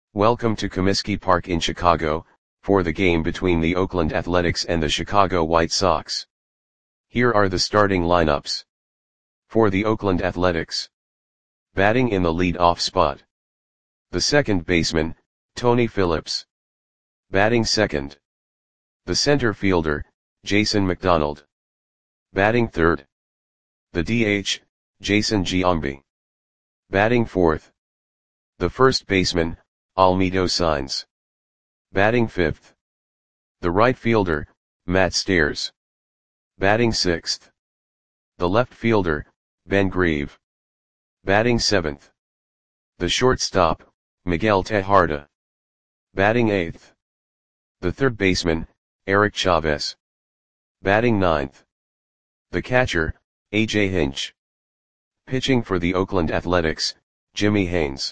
Welcome to Comiskey Park in Chicago, for the game between the Oakland Athletics and the Chicago White Sox. Here are the starting lineups. For the Oakland Athletics. Batting in the lead-off spot. The second baseman, Tony Phillips. Batting second. The center fielder, Jason McDonald. Batting third. The DH, Jason Giambi. Batting fourth. The first baseman, Almedo Saenz. Batting fifth. The right fielder, Matt Stairs. Batting sixth. The left fielder, Ben Grieve. Batting seventh. The shortstop, Miguel Tejada. Batting eighth. The third baseman, Eric Chavez. Batting ninth. The catcher, A.J. Hinch. Pitching for the Oakland Athletics, Jimmy Haynes.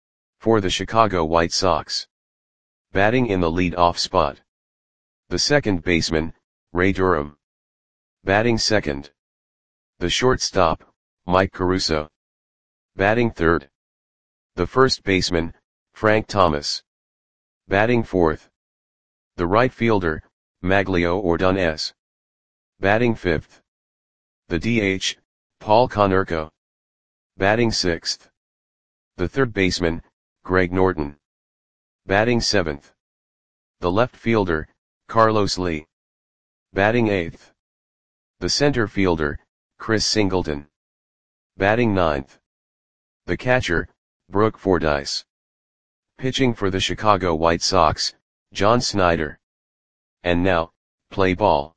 For the Chicago White Sox. Batting in the lead-off spot. The second baseman, Ray Durham. Batting second. The shortstop, Mike Caruso. Batting third. The first baseman, Frank Thomas. Batting fourth. The right fielder, Maglio Ordonez. Batting fifth. The DH, Paul Konerko. Batting sixth. The third baseman, Greg Norton. Batting seventh. The left fielder, Carlos Lee. Batting eighth. The center fielder, Chris Singleton. Batting ninth. The catcher, Brooke Fordyce. Pitching for the Chicago White Sox, John Snyder. And now, play ball.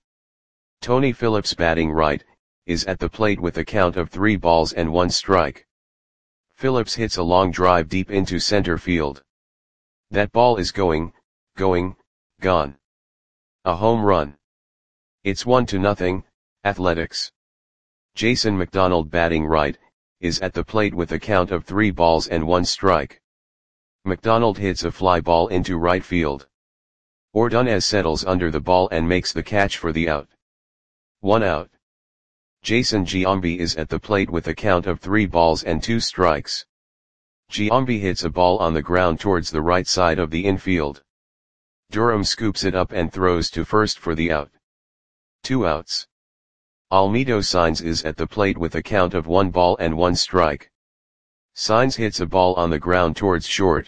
Tony Phillips batting right, is at the plate with a count of 3 balls and 1 strike. Phillips hits a long drive deep into center field. That ball is gone. A home run. It's 1-0, Athletics. Jason McDonald batting right, is at the plate with a count of 3 balls and 1 strike. McDonald hits a fly ball into right field. Ordonez settles under the ball and makes the catch for the out. 1 out. Jason Giambi is at the plate with a count of 3 balls and 2 strikes. Giambi hits a ball on the ground towards the right side of the infield. Durham scoops it up and throws to first for the out. 2 outs. Almedo Saenz is at the plate with a count of 1 ball and 1 strike. Saenz hits a ball on the ground towards short.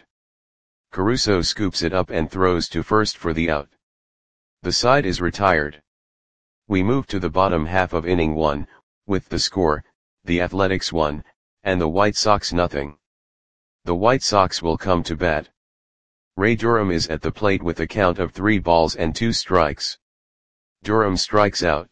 Caruso scoops it up and throws to first for the out. The side is retired. We move to the bottom half of inning 1, with the score, the Athletics 1, and the White Sox 0. The White Sox will come to bat. Ray Durham is at the plate with a count of 3 balls and 2 strikes. Durham strikes out.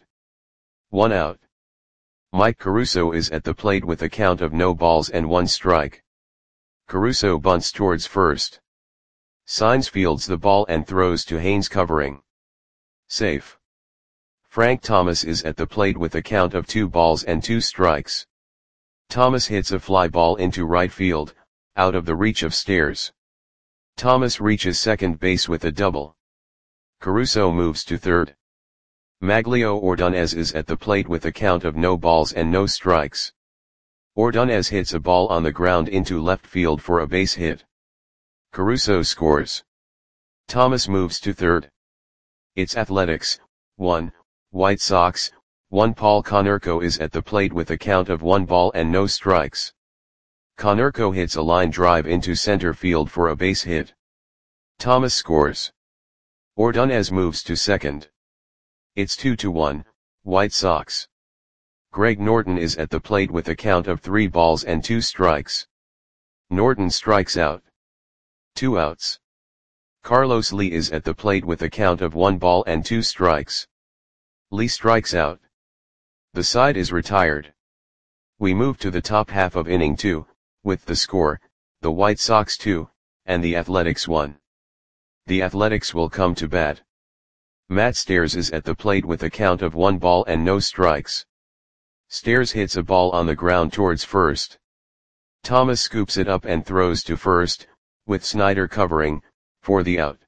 1 out. Mike Caruso is at the plate with a count of no balls and 1 strike. Caruso bunts towards first. Saenz fields the ball and throws to Haynes covering. Safe. Frank Thomas is at the plate with a count of 2 balls and 2 strikes. Thomas hits a fly ball into right field, out of the reach of Stairs. Thomas reaches second base with a double. Caruso moves to third. Maglio Ordonez is at the plate with a count of no balls and no strikes. Ordonez hits a ball on the ground into left field for a base hit. Caruso scores. Thomas moves to third. It's Athletics, 1, White Sox, 1. Paul Konerko is at the plate with a count of 1 ball and no strikes. Konerko hits a line drive into center field for a base hit. Thomas scores. Ordonez moves to second. It's 2-1, White Sox. Greg Norton is at the plate with a count of 3 balls and 2 strikes. Norton strikes out. 2 outs. Carlos Lee is at the plate with a count of 1 ball and 2 strikes. Lee strikes out. The side is retired. We move to the top half of inning 2, with the score, the White Sox 2, and the Athletics 1. The Athletics will come to bat. Matt Stairs is at the plate with a count of 1 ball and no strikes. Stairs hits a ball on the ground towards first. Thomas scoops it up and throws to first, with Snyder covering, for the out.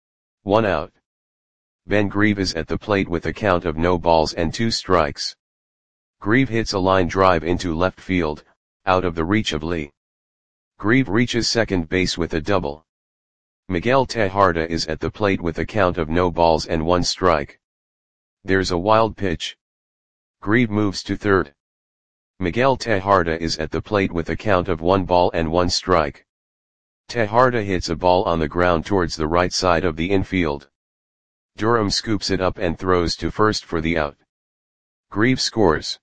1 out. Ben Grieve is at the plate with a count of no balls and 2 strikes. Grieve hits a line drive into left field, out of the reach of Lee. Grieve reaches second base with a double. Miguel Tejada is at the plate with a count of no balls and one strike. There's a wild pitch. Grieve moves to third. Miguel Tejada is at the plate with a count of 1 ball and 1 strike. Tejada hits a ball on the ground towards the right side of the infield. Durham scoops it up and throws to first for the out. Grieve scores.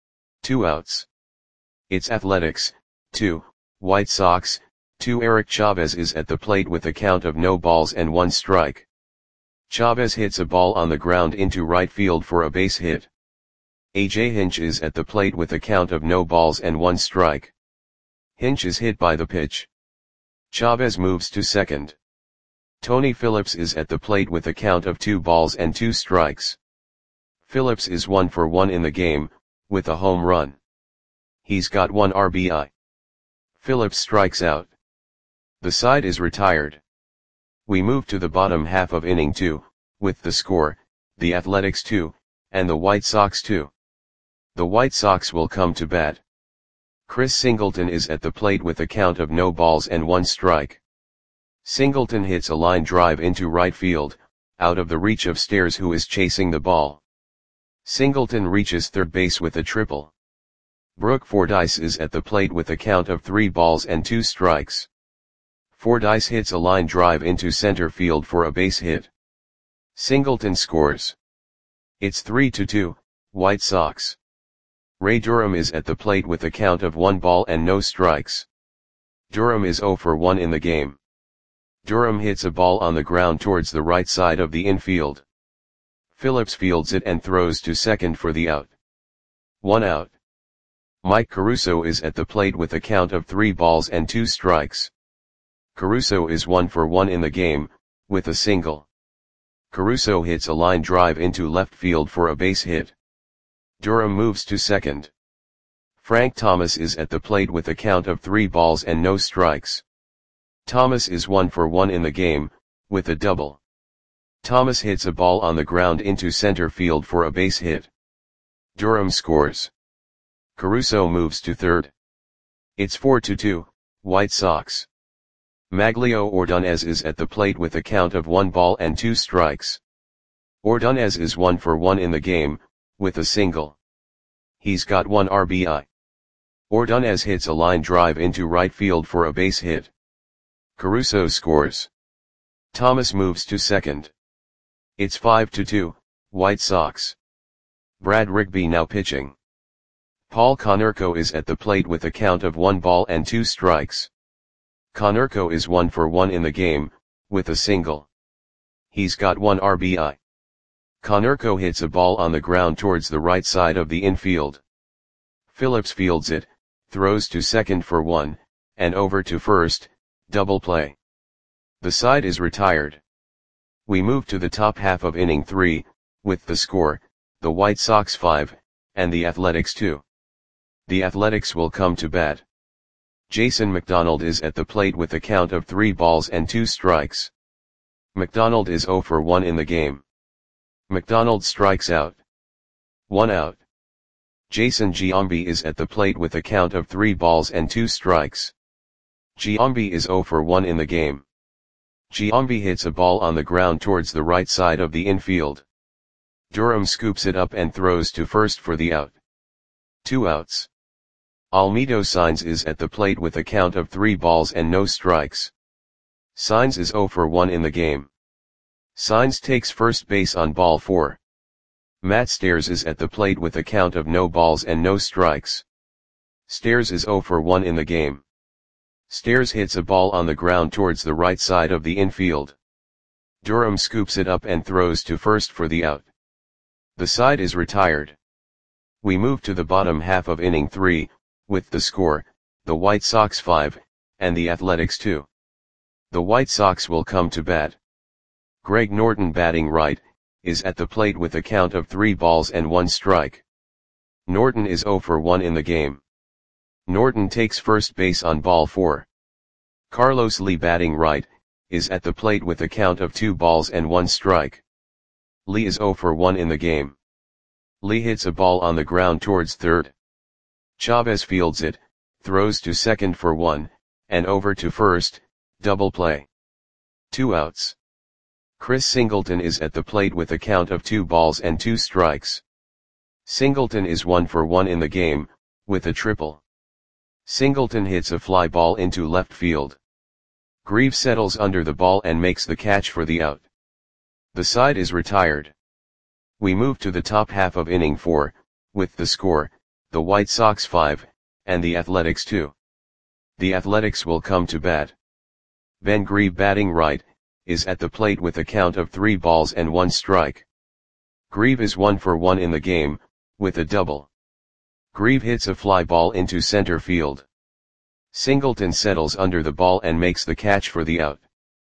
2 outs. It's Athletics, 2, White Sox, 2. Eric Chavez is at the plate with a count of no balls and 1 strike. Chavez hits a ball on the ground into right field for a base hit. A.J. Hinch is at the plate with a count of no balls and 1 strike. Hinch is hit by the pitch. Chavez moves to second. Tony Phillips is at the plate with a count of 2 balls and 2 strikes. Phillips is 1 for 1 in the game, with a home run. He's got 1 RBI. Phillips strikes out. The side is retired. We move to the bottom half of inning 2, with the score, the Athletics 2, and the White Sox 2. The White Sox will come to bat. Chris Singleton is at the plate with a count of no balls and 1 strike. Singleton hits a line drive into right field, out of the reach of Stairs, who is chasing the ball. Singleton reaches third base with a triple. Brooke Fordyce is at the plate with a count of 3 balls and 2 strikes. Fordyce hits a line drive into center field for a base hit. Singleton scores. It's 3-2, White Sox. Ray Durham is at the plate with a count of 1 ball and no strikes. Durham is 0 for 1 in the game. Durham hits a ball on the ground towards the right side of the infield. Phillips fields it and throws to second for the out. 1 out. Mike Caruso is at the plate with a count of 3 balls and 2 strikes. Caruso is 1 for 1 in the game, with a single. Caruso hits a line drive into left field for a base hit. Durham moves to second. Frank Thomas is at the plate with a count of 3 balls and no strikes. Thomas is 1 for 1 in the game, with a double. Thomas hits a ball on the ground into center field for a base hit. Durham scores. Caruso moves to third. It's 4-2, White Sox. Maglio Ordonez is at the plate with a count of 1 ball and 2 strikes. Ordonez is 1 for 1 in the game, with a single. He's got 1 RBI. Ordonez hits a line drive into right field for a base hit. Caruso scores. Thomas moves to second. It's 5-2, White Sox. Brad Rigby now pitching. Paul Konerko is at the plate with a count of 1 ball and 2 strikes. Konerko is 1 for 1 in the game, with a single. He's got 1 RBI. Konerko hits a ball on the ground towards the right side of the infield. Phillips fields it, throws to second for 1, and over to first, double play. The side is retired. We move to the top half of inning 3, with the score, the White Sox 5, and the Athletics 2. The Athletics will come to bat. Jason McDonald is at the plate with a count of 3 balls and 2 strikes. McDonald is 0 for 1 in the game. McDonald strikes out. 1 out. Jason Giambi is at the plate with a count of 3 balls and 2 strikes. Giambi is 0 for 1 in the game. Giambi hits a ball on the ground towards the right side of the infield. Durham scoops it up and throws to first for the out. 2 outs. Almedo Saenz is at the plate with a count of 3 balls and no strikes. Saenz is 0 for 1 in the game. Saenz takes first base on ball 4. Matt Stairs is at the plate with a count of no balls and no strikes. Stairs is 0 for 1 in the game. Stairs hits a ball on the ground towards the right side of the infield. Durham scoops it up and throws to first for the out. The side is retired. We move to the bottom half of inning 3, with the score, the White Sox 5, and the Athletics 2. The White Sox will come to bat. Greg Norton, batting right, is at the plate with a count of 3 balls and 1 strike. Norton is 0 for 1 in the game. Norton takes first base on ball 4. Carlos Lee, batting right, is at the plate with a count of 2 balls and 1 strike. Lee is 0 for 1 in the game. Lee hits a ball on the ground towards third. Chavez fields it, throws to second for 1, and over to first, double play. 2 outs. Chris Singleton is at the plate with a count of 2 balls and 2 strikes. Singleton is 1 for 1 in the game, with a triple. Singleton hits a fly ball into left field. Grieve settles under the ball and makes the catch for the out. The side is retired. We move to the top half of inning 4, with the score, the White Sox 5, and the Athletics 2. The Athletics will come to bat. Ben Grieve, batting right, is at the plate with a count of 3 balls and 1 strike. Grieve is 1 for 1 in the game, with a double. Grieve hits a fly ball into center field. Singleton settles under the ball and makes the catch for the out.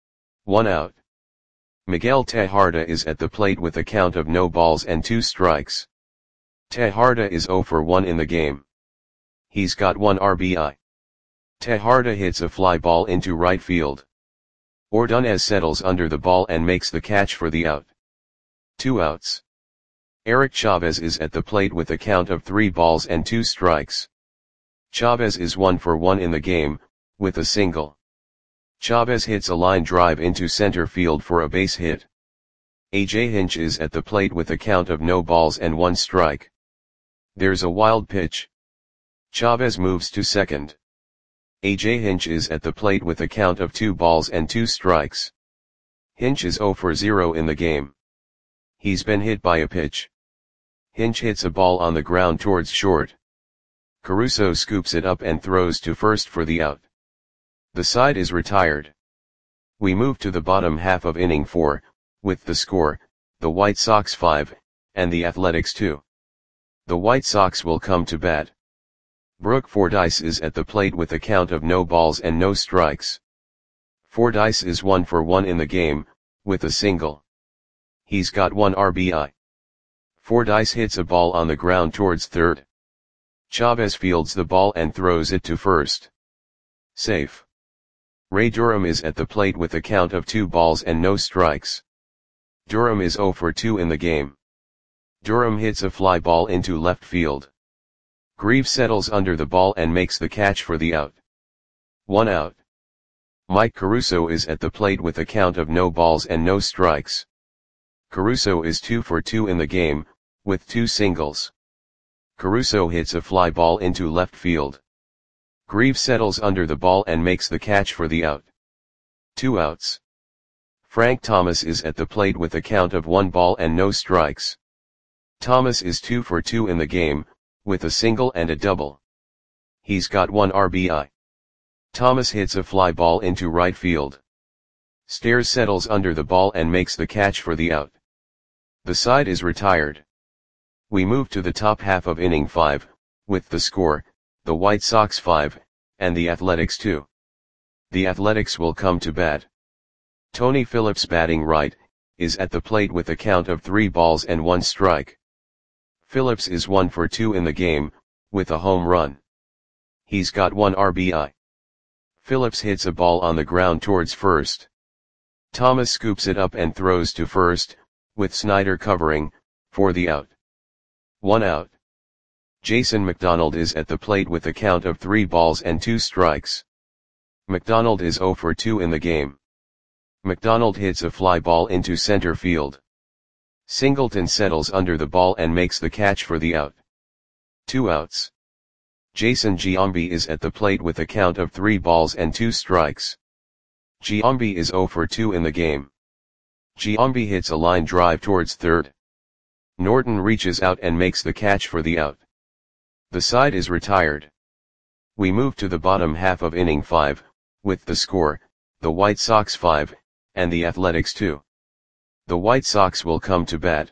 1 out. Miguel Tejada is at the plate with a count of no balls and 2 strikes. Tejada is 0 for 1 in the game. He's got 1 RBI. Tejada hits a fly ball into right field. Ordonez settles under the ball and makes the catch for the out. 2 outs. Eric Chavez is at the plate with a count of 3 balls and 2 strikes. Chavez is 1 for 1 in the game, with a single. Chavez hits a line drive into center field for a base hit. A.J. Hinch is at the plate with a count of no balls and 1 strike. There's a wild pitch. Chavez moves to second. A.J. Hinch is at the plate with a count of 2 balls and 2 strikes. Hinch is 0 for 0 in the game. He's been hit by a pitch. Hinch hits a ball on the ground towards short. Caruso scoops it up and throws to first for the out. The side is retired. We move to the bottom half of inning 4, with the score, the White Sox 5, and the Athletics 2. The White Sox will come to bat. Brooke Fordyce is at the plate with a count of no balls and no strikes. Fordyce is 1 for 1 in the game, with a single. He's got 1 RBI. Fordyce hits a ball on the ground towards third. Chavez fields the ball and throws it to first. Safe. Ray Durham is at the plate with a count of 2 balls and no strikes. Durham is 0 for 2 in the game. Durham hits a fly ball into left field. Grieve settles under the ball and makes the catch for the out. 1 out. Mike Caruso is at the plate with a count of no balls and no strikes. Caruso is 2 for 2 in the game, with 2 singles. Caruso hits a fly ball into left field. Grieve settles under the ball and makes the catch for the out. 2 outs. Frank Thomas is at the plate with a count of 1 ball and no strikes. Thomas is 2 for 2 in the game, with a single and a double. He's got 1 RBI. Thomas hits a fly ball into right field. Stairs settles under the ball and makes the catch for the out. The side is retired. We move to the top half of inning 5, with the score, the White Sox 5, and the Athletics 2. The Athletics will come to bat. Tony Phillips, batting right, is at the plate with a count of 3 balls and 1 strike. Phillips is 1 for 2 in the game, with a home run. He's got 1 RBI. Phillips hits a ball on the ground towards first. Thomas scoops it up and throws to first, with Snyder covering, for the out. 1 out. Jason McDonald is at the plate with a count of 3 balls and 2 strikes. McDonald is 0 for 2 in the game. McDonald hits a fly ball into center field. Singleton settles under the ball and makes the catch for the out. 2 outs. Jason Giambi is at the plate with a count of 3 balls and 2 strikes. Giambi is 0 for 2 in the game. Giambi hits a line drive towards third. Norton reaches out and makes the catch for the out. The side is retired. We move to the bottom half of inning 5, with the score, the White Sox 5, and the Athletics 2. The White Sox will come to bat.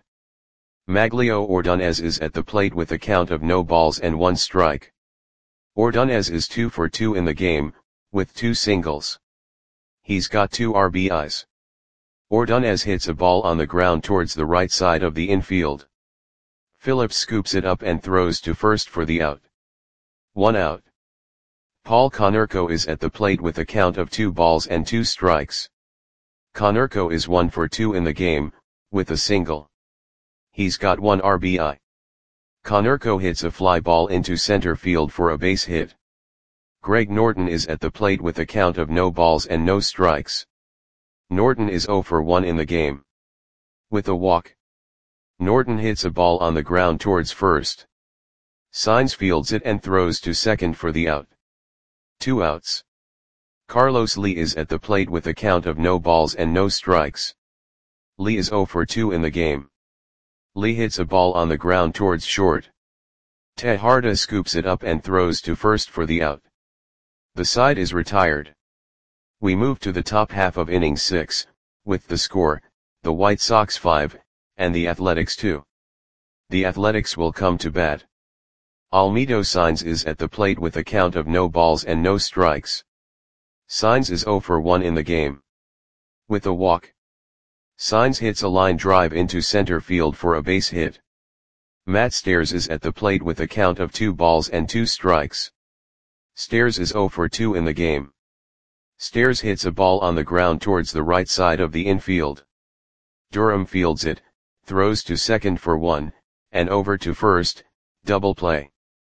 Maglio Ordonez is at the plate with a count of no balls and 1 strike. Ordonez is 2 for 2 in the game, with 2 singles. He's got 2 RBIs. Ordonez hits a ball on the ground towards the right side of the infield. Phillips scoops it up and throws to first for the out. 1 out. Paul Konerko is at the plate with a count of 2 balls and 2 strikes. Konerko is 1 for 2 in the game, with a single. He's got 1 RBI. Konerko hits a fly ball into center field for a base hit. Greg Norton is at the plate with a count of no balls and no strikes. Norton is 0 for 1 in the game. With a walk, Norton hits a ball on the ground towards first. Sainz fields it and throws to second for the out. 2 outs. Carlos Lee is at the plate with a count of no balls and no strikes. Lee is 0 for 2 in the game. Lee hits a ball on the ground towards short. Tejada scoops it up and throws to first for the out. The side is retired. We move to the top half of inning 6, with the score, the White Sox 5, and the Athletics 2. The Athletics will come to bat. Almedo Sainz is at the plate with a count of no balls and no strikes. Sainz is 0 for 1 in the game. With a walk, Sainz hits a line drive into center field for a base hit. Matt Stairs is at the plate with a count of 2 balls and 2 strikes. Stairs is 0 for 2 in the game. Stairs hits a ball on the ground towards the right side of the infield. Durham fields it, throws to second for 1, and over to first, double play.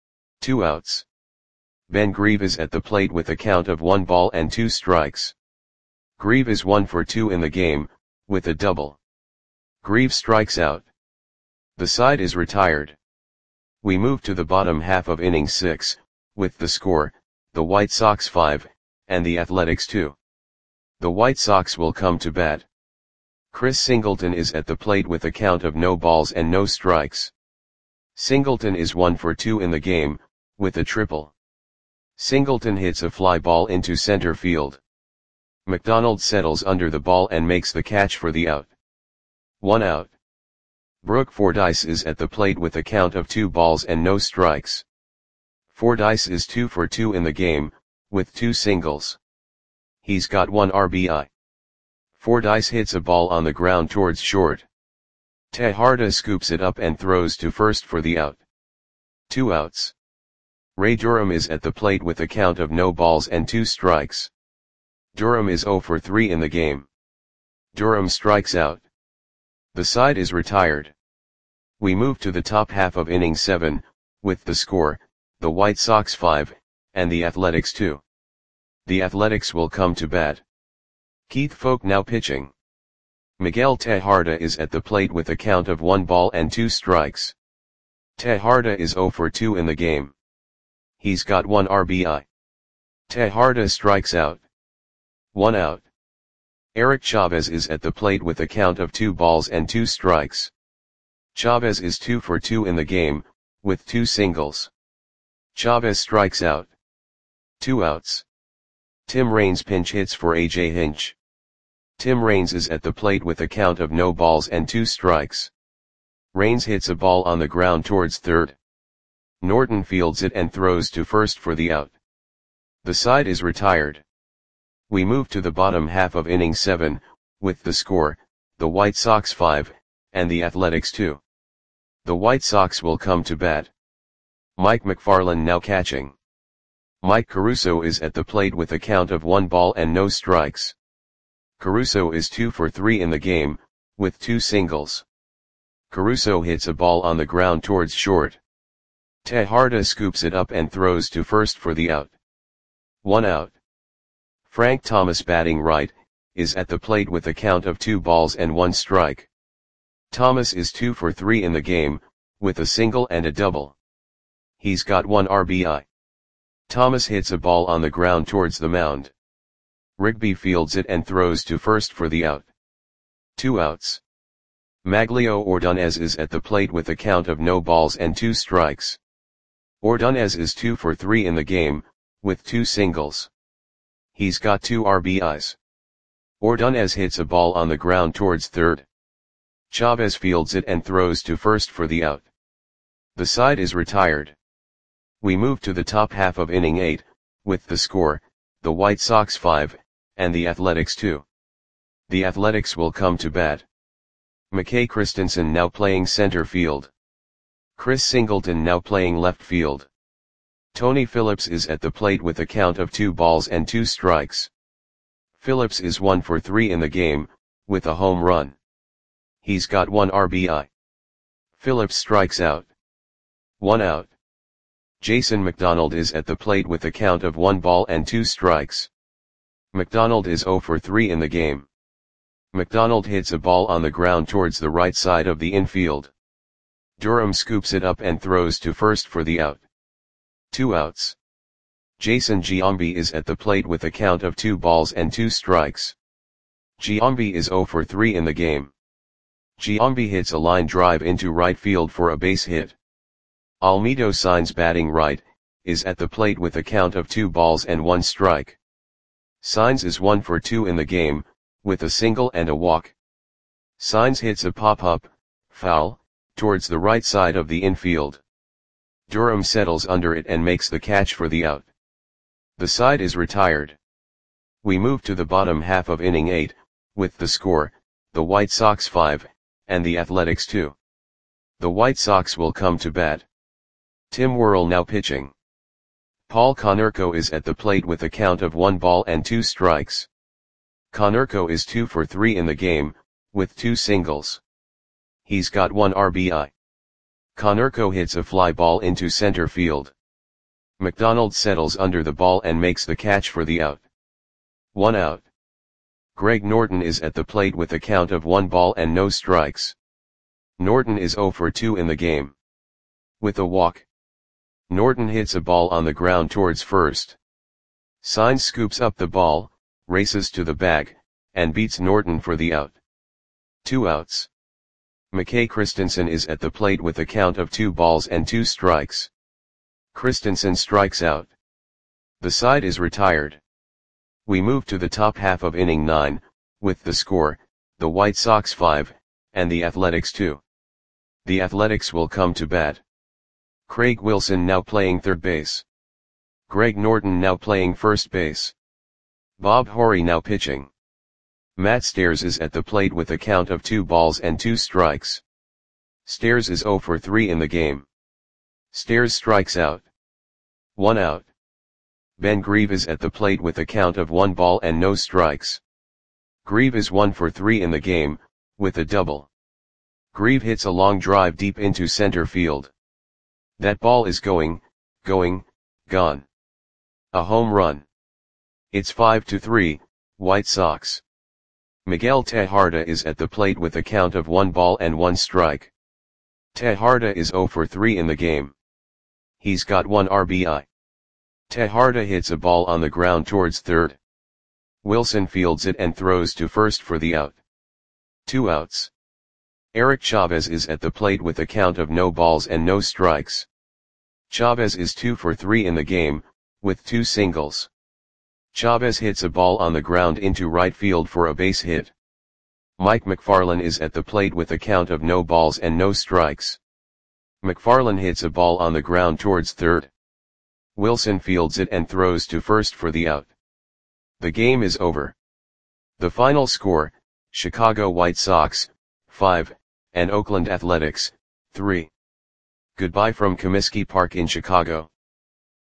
2 outs. Ben Grieve is at the plate with a count of 1 ball and 2 strikes. Grieve is 1 for 2 in the game, with a double. Grieve strikes out. The side is retired. We move to the bottom half of inning 6, with the score, the White Sox 5, and the Athletics 2. The White Sox will come to bat. Chris Singleton is at the plate with a count of no balls and no strikes. Singleton is 1 for 2 in the game, with a triple. Singleton hits a fly ball into center field. McDonald settles under the ball and makes the catch for the out. 1 out. Brooke Fordyce is at the plate with a count of 2 balls and no strikes. Fordyce is 2 for 2 in the game, with 2 singles. He's got 1 RBI. Fordyce hits a ball on the ground towards short. Tejada scoops it up and throws to first for the out. 2 outs. Ray Durham is at the plate with a count of no balls and 2 strikes. Durham is 0 for 3 in the game. Durham strikes out. The side is retired. We move to the top half of inning 7, with the score, the White Sox 5, and the Athletics 2. The Athletics will come to bat. Keith Foulke now pitching. Miguel Tejada is at the plate with a count of 1 ball and 2 strikes. Tejada is 0 for 2 in the game. He's got 1 RBI. Tejada strikes out. 1 out. Eric Chavez is at the plate with a count of 2 balls and 2 strikes. Chavez is 2 for 2 in the game, with 2 singles. Chavez strikes out. 2 outs. Tim Raines pinch hits for AJ Hinch. Tim Raines is at the plate with a count of no balls and 2 strikes. Raines hits a ball on the ground towards third. Norton fields it and throws to first for the out. The side is retired. We move to the bottom half of inning 7, with the score, the White Sox 5, and the Athletics 2. The White Sox will come to bat. Mike McFarland now catching. Mike Caruso is at the plate with a count of 1 ball and no strikes. Caruso is 2 for 3 in the game, with 2 singles. Caruso hits a ball on the ground towards short. Tejada scoops it up and throws to first for the out. 1 out. Frank Thomas batting right, is at the plate with a count of 2 balls and 1 strike. Thomas is 2 for 3 in the game, with a single and a double. He's got 1 RBI. Thomas hits a ball on the ground towards the mound. Rigby fields it and throws to first for the out. 2 outs. Maglio Ordonez is at the plate with a count of no balls and 2 strikes. Ordonez is 2 for 3 in the game, with 2 singles. He's got 2 RBIs. Ordonez hits a ball on the ground towards third. Chavez fields it and throws to first for the out. The side is retired. We move to the top half of inning 8, with the score, the White Sox 5, and the Athletics 2. The Athletics will come to bat. McKay Christensen now playing center field. Chris Singleton now playing left field. Tony Phillips is at the plate with a count of 2 balls and 2 strikes. Phillips is 1 for 3 in the game, with a home run. He's got 1 RBI. Phillips strikes out. 1 out. Jason McDonald is at the plate with a count of 1 ball and 2 strikes. McDonald is 0 for 3 in the game. McDonald hits a ball on the ground towards the right side of the infield. Durham scoops it up and throws to first for the out. 2 outs. Jason Giambi is at the plate with a count of 2 balls and 2 strikes. Giambi is 0 for 3 in the game. Giambi hits a line drive into right field for a base hit. Almedo Sainz, batting right, is at the plate with a count of 2 balls and 1 strike. Sainz is 1 for 2 in the game, with a single and a walk. Sainz hits a pop-up, foul, towards the right side of the infield. Durham settles under it and makes the catch for the out. The side is retired. We move to the bottom half of inning 8, with the score, the White Sox 5, and the Athletics 2. The White Sox will come to bat. Tim Worrell now pitching. Paul Konerko is at the plate with a count of 1 ball and 2 strikes. Konerko is 2 for 3 in the game, with 2 singles. He's got 1 RBI. Konerko hits a fly ball into center field. McDonald settles under the ball and makes the catch for the out. 1 out. Greg Norton is at the plate with a count of 1 ball and no strikes. Norton is 0 for 2 in the game. With a walk. Norton hits a ball on the ground towards first. Sainz scoops up the ball, races to the bag, and beats Norton for the out. 2 outs. McKay Christensen is at the plate with a count of 2 balls and 2 strikes. Christensen strikes out. The side is retired. We move to the top half of inning 9, with the score, the White Sox 5, and the Athletics 2. The Athletics will come to bat. Craig Wilson now playing third base. Greg Norton now playing first base. Bob Horry now pitching. Matt Stairs is at the plate with a count of 2 balls and 2 strikes. Stairs is 0 for 3 in the game. Stairs strikes out. 1 out. Ben Grieve is at the plate with a count of 1 ball and no strikes. Grieve is 1 for 3 in the game, with a double. Grieve hits a long drive deep into center field. That ball is gone. A home run. It's 5-3, White Sox. Miguel Tejada is at the plate with a count of 1 ball and 1 strike. Tejada is 0 for 3 in the game. He's got 1 RBI. Tejada hits a ball on the ground towards third. Wilson fields it and throws to first for the out. 2 outs. Eric Chavez is at the plate with a count of no balls and no strikes. Chavez is 2 for 3 in the game, with 2 singles. Chavez hits a ball on the ground into right field for a base hit. Mike McFarland is at the plate with a count of no balls and no strikes. McFarland hits a ball on the ground towards third. Wilson fields it and throws to first for the out. The game is over. The final score, Chicago White Sox, 5, and Oakland Athletics, 3. Goodbye from Comiskey Park in Chicago.